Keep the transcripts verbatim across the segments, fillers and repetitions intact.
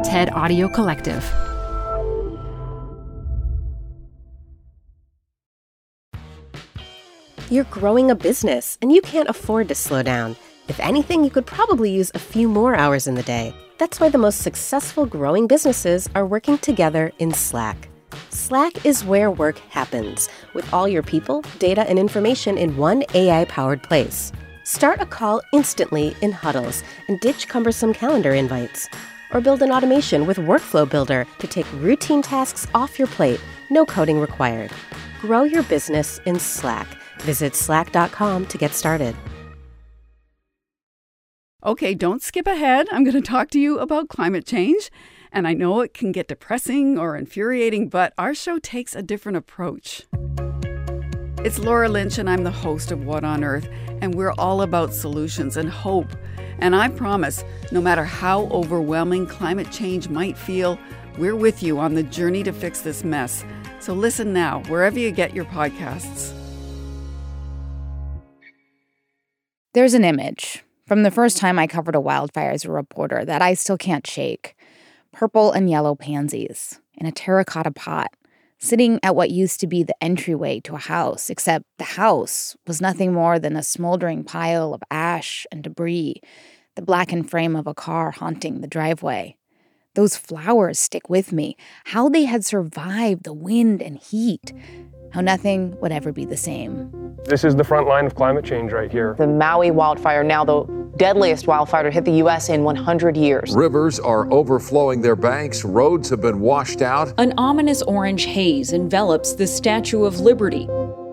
TED Audio Collective. You're growing a business, and you can't afford to slow down. If anything, you could probably use a few more hours in the day. That's why the most successful growing businesses are working together in Slack. Slack is where work happens, with all your people, data, and information in one A I-powered place. Start a call instantly in huddles and ditch cumbersome calendar invites. Or build an automation with Workflow Builder to take routine tasks off your plate, no coding required. Grow your business in Slack. Visit slack dot com to get started. Okay, don't skip ahead. I'm going to talk to you about climate change. And I know it can get depressing or infuriating, but our show takes a different approach. It's Laura Lynch, and I'm the host of What on Earth, and we're all about solutions and hope. And I promise, no matter how overwhelming climate change might feel, we're with you on the journey to fix this mess. So listen now, wherever you get your podcasts. There's an image from the first time I covered a wildfire as a reporter that I still can't shake. Purple and yellow pansies in a terracotta pot, sitting at what used to be the entryway to a house, except the house was nothing more than a smoldering pile of ash and debris, the blackened frame of a car haunting the driveway. Those flowers stick with me, how they had survived the wind and heat, how nothing would ever be the same. This is the front line of climate change right here. The Maui wildfire, now the deadliest wildfire to hit the U S in one hundred years. Rivers are overflowing their banks. Roads have been washed out. An ominous orange haze envelops the Statue of Liberty.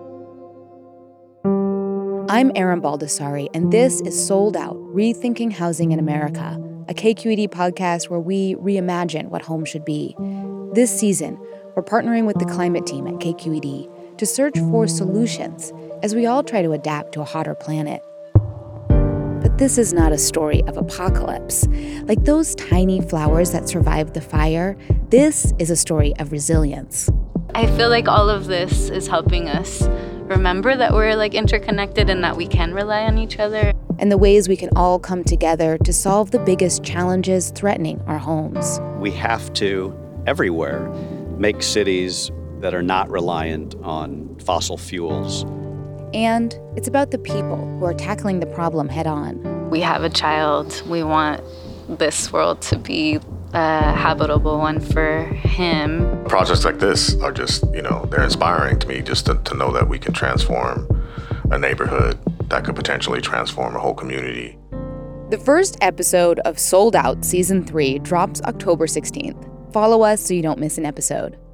I'm Erin Baldessari, and this is Sold Out, Rethinking Housing in America, a K Q E D podcast where we reimagine what home should be. This season, we're partnering with the climate team at K Q E D to search for solutions as we all try to adapt to a hotter planet. But this is not a story of apocalypse. Like those tiny flowers that survived the fire, this is a story of resilience. I feel like all of this is helping us remember that we're like interconnected and that we can rely on each other. And the ways we can all come together to solve the biggest challenges threatening our homes. We have to, everywhere, make cities that are not reliant on fossil fuels. And it's about the people who are tackling the problem head on. We have a child. We want this world to be a habitable one for him. Projects like this are just, you know, they're inspiring to me just to, to know that we can transform a neighborhood that could potentially transform a whole community. The first episode of Sold Out Season three drops October sixteenth. Follow us so you don't miss an episode.